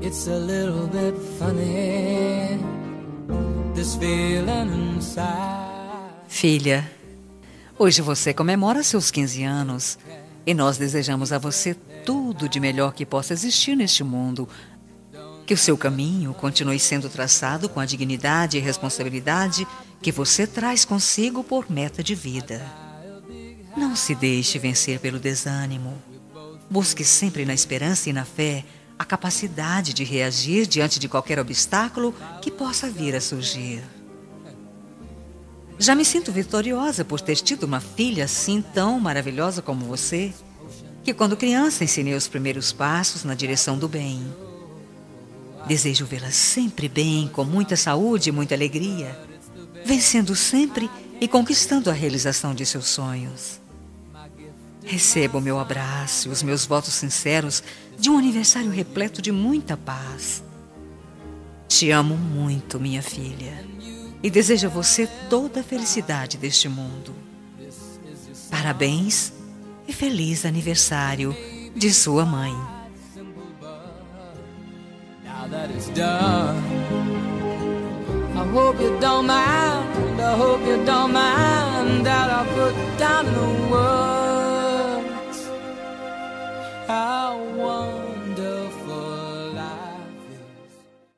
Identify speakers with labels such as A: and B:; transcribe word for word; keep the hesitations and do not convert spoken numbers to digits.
A: It's a little bit funny, this feeling inside.
B: Filha, hoje você comemora seus quinze anos e nós desejamos a você tudo de melhor que possa existir neste mundo. Que o seu caminho continue sendo traçado com a dignidade e responsabilidade que você traz consigo por meta de vida. Não se deixe vencer pelo desânimo. Busque sempre na esperança e na fé a capacidade de reagir diante de qualquer obstáculo que possa vir a surgir. Já me sinto vitoriosa por ter tido uma filha assim tão maravilhosa como você, que quando criança ensinei os primeiros passos na direção do bem. Desejo vê-la sempre bem, com muita saúde e muita alegria, vencendo sempre e conquistando a realização de seus sonhos. Receba o meu abraço e os meus votos sinceros de um aniversário repleto de muita paz. Te amo muito, minha filha, e desejo a você toda a felicidade deste mundo. Parabéns e feliz aniversário de sua mãe.
A: Now that it's done, I hope you don't mind, I hope you don't mind that I put down in the world